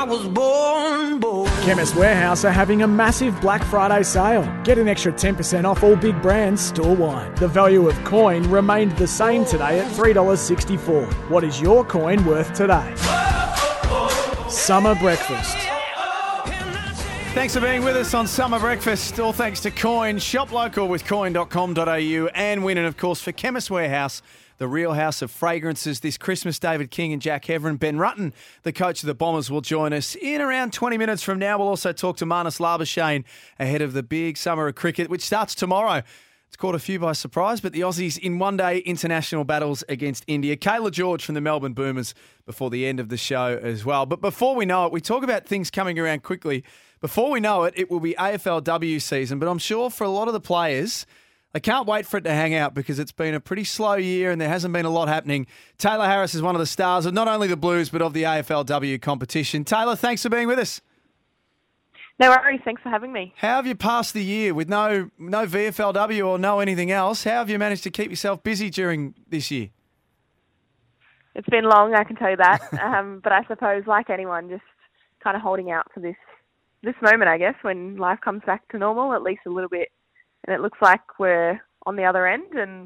I was born. Chemist Warehouse are having a massive Black Friday sale. Get an extra 10% off all big brands store-wide. The value of coin remained the same today at $3.64. What is your coin worth today? Summer Breakfast. Thanks for being with us on Summer Breakfast. All thanks to Coin. Shop local with coin.com.au and win. And, of course, for Chemist Warehouse, the real house of fragrances this Christmas. David King and Jack Heverin. Ben Rutten, the coach of the Bombers, will join us in around 20 minutes from now. We'll also talk to Marnus Labuschagne ahead of the big summer of cricket, which starts tomorrow. It's caught a few by surprise, but the Aussies in one-day international battles against India. Kayla George from the Melbourne Boomers before the end of the show as well. But before we know it, we talk about things coming around quickly. Before we know it, it will be AFLW season, but I'm sure for a lot of the players, they can't wait for it to hang out because it's been a pretty slow year and there hasn't been a lot happening. Taylor Harris is one of the stars of not only the Blues, but of the AFLW competition. Taylor, thanks for being with us. No worries. Thanks for having me. How have you passed the year with no VFLW or no anything else? How have you managed to keep yourself busy during this year? It's been long, I can tell you that. But I suppose, like anyone, just kind of holding out for this moment, I guess, when life comes back to normal, at least a little bit. And it looks like we're on the other end. And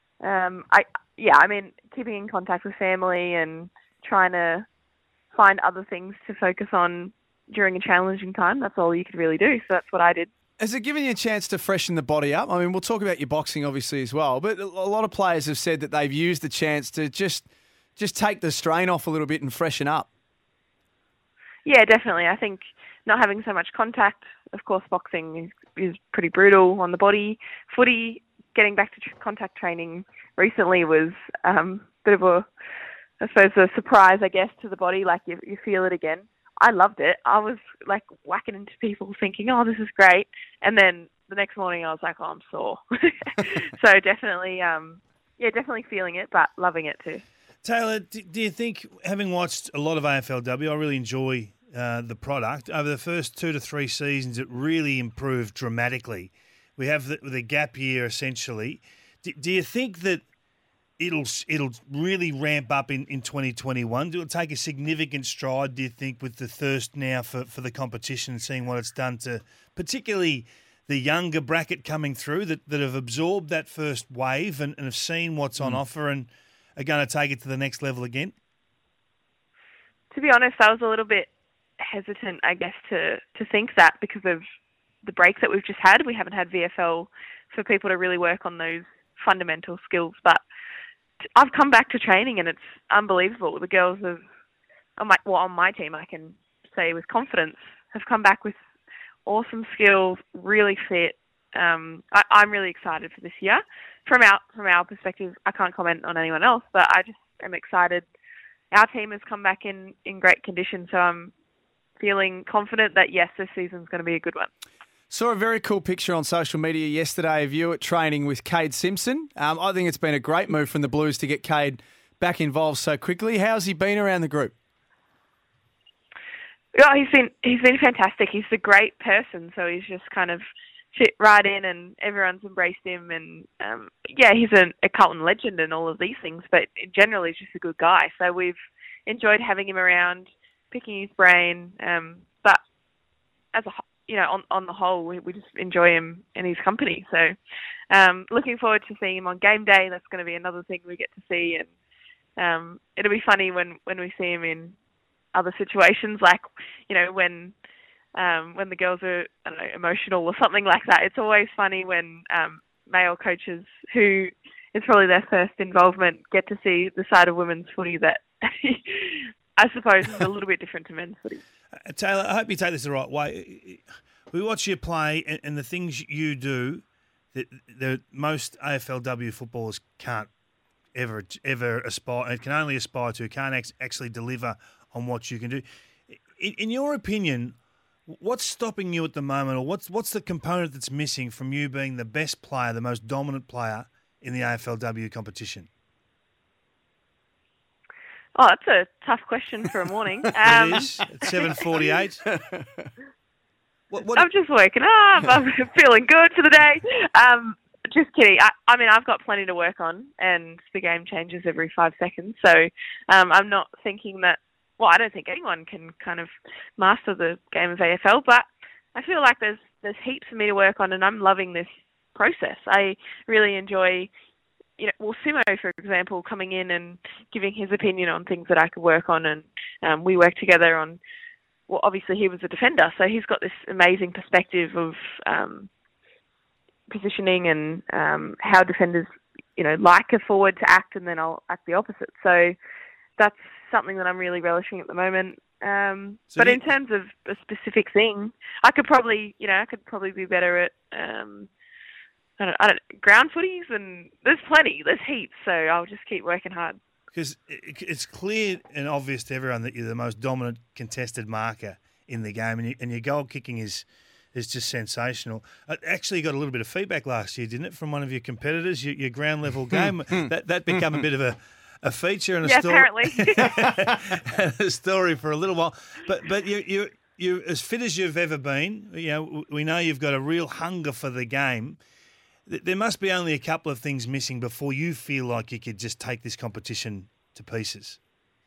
keeping in contact with family and trying to find other things to focus on during a challenging time. That's all you could really do. So that's what I did. Has it given you a chance to freshen the body up? I mean, we'll talk about your boxing obviously as well, but a lot of players have said that they've used the chance to just take the strain off a little bit and freshen up. Yeah, definitely. I think not having so much contact, of course, boxing is pretty brutal on the body. Footy, getting back to contact training recently was a bit of a surprise, I guess, to the body. Like you feel it again. I loved it. I was like whacking into people thinking, oh, this is great. And then the next morning I was like, oh, I'm sore. So definitely feeling it, but loving it too. Taylor, do you think, having watched a lot of AFLW, I really enjoy the product. Over the first 2 to 3 seasons, it really improved dramatically. We have the gap year essentially. Do you think that it'll really ramp up in 2021? Do it take a significant stride, do you think, with the thirst now for the competition and seeing what it's done to particularly the younger bracket coming through that have absorbed that first wave and have seen what's on offer and are going to take it to the next level again? To be honest, I was a little bit hesitant, I guess, to think that because of the break that we've just had. We haven't had VFL for people to really work on those fundamental skills, but I've come back to training and it's unbelievable. The girls on my team, I can say with confidence, have come back with awesome skills, really fit. I'm really excited for this year. From our perspective, I can't comment on anyone else, but I just am excited. Our team has come back in great condition, so I'm feeling confident that, yes, this season's going to be a good one. Saw a very cool picture on social media yesterday of you at training with Cade Simpson. I think it's been a great move from the Blues to get Cade back involved so quickly. How's he been around the group? Yeah, he's been fantastic. He's a great person, so he's just kind of fit right in and everyone's embraced him. And he's a Carlton legend and all of these things, but in general, he's just a good guy. So we've enjoyed having him around, picking his brain. But as on the whole, we just enjoy him and his company. So looking forward to seeing him on game day. That's going to be another thing we get to see. And it'll be funny when we see him in other situations, like, when the girls are, I don't know, emotional or something like that. It's always funny when male coaches, who is probably their first involvement, get to see the side of women's footy that I suppose is a little bit different to men's footy. Taylor, I hope you take this the right way. We watch you play and the things you do that most AFLW footballers can't ever aspire, and can only aspire to, can't actually deliver on what you can do. In your opinion, what's stopping you at the moment, or what's the component that's missing from you being the best player, the most dominant player in the AFLW competition? Oh, that's a tough question for a morning. It is. At 7:48. I'm just waking up. I'm feeling good for the day. Just kidding. I mean, I've got plenty to work on, and the game changes every 5 seconds. So I'm not thinking that I don't think anyone can kind of master the game of AFL, but I feel like there's heaps for me to work on, and I'm loving this process. I really enjoy, Simo, for example, coming in and giving his opinion on things that I could work on, and we work together on, well, obviously he was a defender, so he's got this amazing perspective of positioning and how defenders, like a forward to act, and then I'll act the opposite. So that's something that I'm really relishing at the moment. But in terms of a specific thing, I could probably be better at, ground footies, and there's heaps, so I'll just keep working hard. Because it's clear and obvious to everyone that you're the most dominant contested marker in the game, and your goal kicking is just sensational. It actually got a little bit of feedback last year, didn't it, from one of your competitors, your ground level game? that became a bit of a feature and a story. Apparently. A story for a little while. But you're as fit as you've ever been. We know you've got a real hunger for the game. There must be only a couple of things missing before you feel like you could just take this competition to pieces.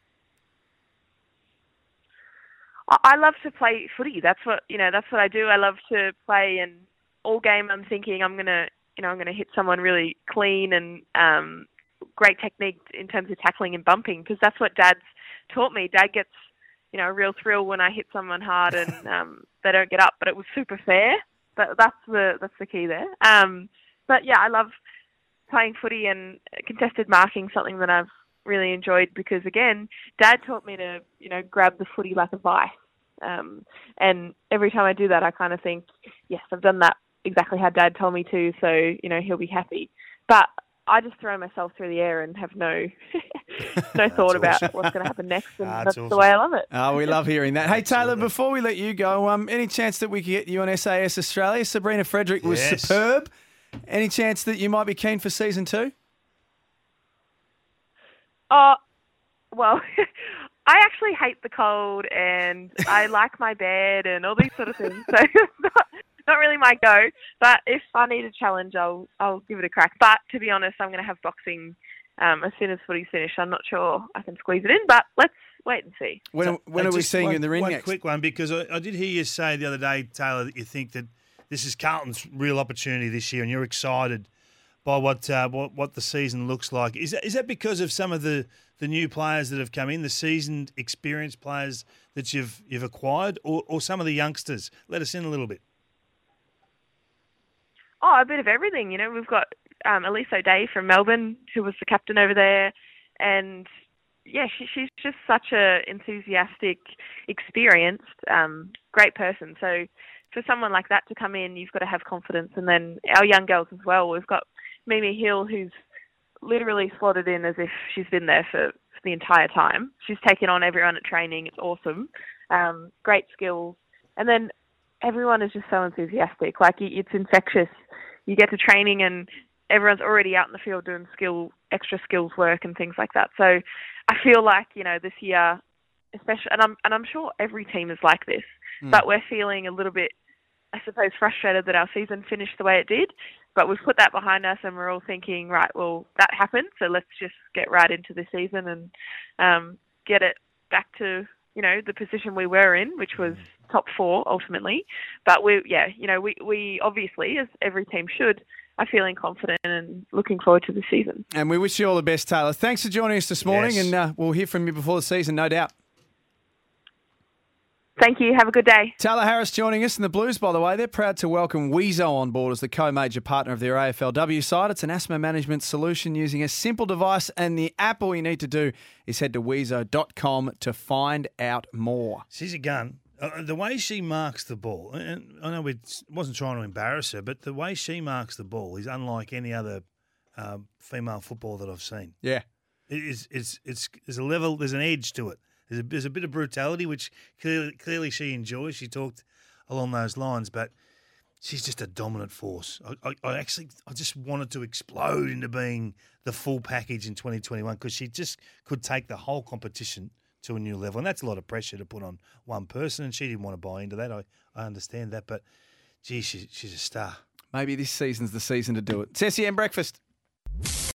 I love to play footy. That's what I do. I love to play, and all game I'm thinking I'm gonna hit someone really clean and great technique in terms of tackling and bumping, because that's what Dad's taught me. Dad gets a real thrill when I hit someone hard and they don't get up, but it was super fair. That's the key there. But yeah, I love playing footy, and contested marking, something that I've really enjoyed, because again, Dad taught me to, grab the footy like a vice. And every time I do that, I kind of think, yes, I've done that exactly how Dad told me to, so, he'll be happy. But I just throw myself through the air and have no thought about what's going to happen next, and that's awesome. The way I love it. Oh, we love hearing that. Hey, Taylor, before we let you go, any chance that we could get you on SAS Australia? Sabrina Frederick was superb. Any chance that you might be keen for season 2? Well, I actually hate the cold, and I like my bed and all these sort of things. So it's not really my go. But if I need a challenge, I'll give it a crack. But to be honest, I'm going to have boxing as soon as footy's finished. I'm not sure I can squeeze it in, but let's wait and see. When are we seeing you in the ring next? One quick one, because I did hear you say the other day, Taylor, that you think that this is Carlton's real opportunity this year, and you're excited by what the season looks like. Is that because of some of the new players that have come in, the seasoned, experienced players that you've acquired, or some of the youngsters? Let us in a little bit. Oh, a bit of everything. We've got Elise O'Day from Melbourne, who was the captain over there, and yeah, she's just such a enthusiastic, experienced, great person. So for someone like that to come in, you've got to have confidence. And then our young girls as well. We've got Mimi Hill, who's literally slotted in as if she's been there for the entire time. She's taken on everyone at training. It's awesome. Great skills. And then everyone is just so enthusiastic. Like, it's infectious. You get to training and everyone's already out in the field doing extra skills work and things like that. So I feel like, this year, especially, and I'm sure every team is like this, but we're feeling a little bit, I suppose, frustrated that our season finished the way it did. But we've put that behind us, and we're all thinking, right, well, that happened, so let's just get right into the season and get it back to, the position we were in, which was top 4 ultimately. But we obviously, as every team should, are feeling confident and looking forward to the season. And we wish you all the best, Taylor. Thanks for joining us this morning, and we'll hear from you before the season, no doubt. Thank you. Have a good day. Taylor Harris joining us. And the Blues, by the way, they're proud to welcome Wheezo on board as the co-major partner of their AFLW side. It's an asthma management solution using a simple device, and the app all you need to do is head to wheezo.com to find out more. She's a gun. The way she marks the ball, and I know it wasn't trying to embarrass her, but the way she marks the ball is unlike any other female football that I've seen. Yeah. It's there's a level, there's an edge to it. There's a bit of brutality, which clearly she enjoys. She talked along those lines, but she's just a dominant force. I just wanted to explode into being the full package in 2021, because she just could take the whole competition to a new level. And that's a lot of pressure to put on one person, and she didn't want to buy into that. I understand that, but, gee, she's a star. Maybe this season's the season to do it. Ceci and Breakfast.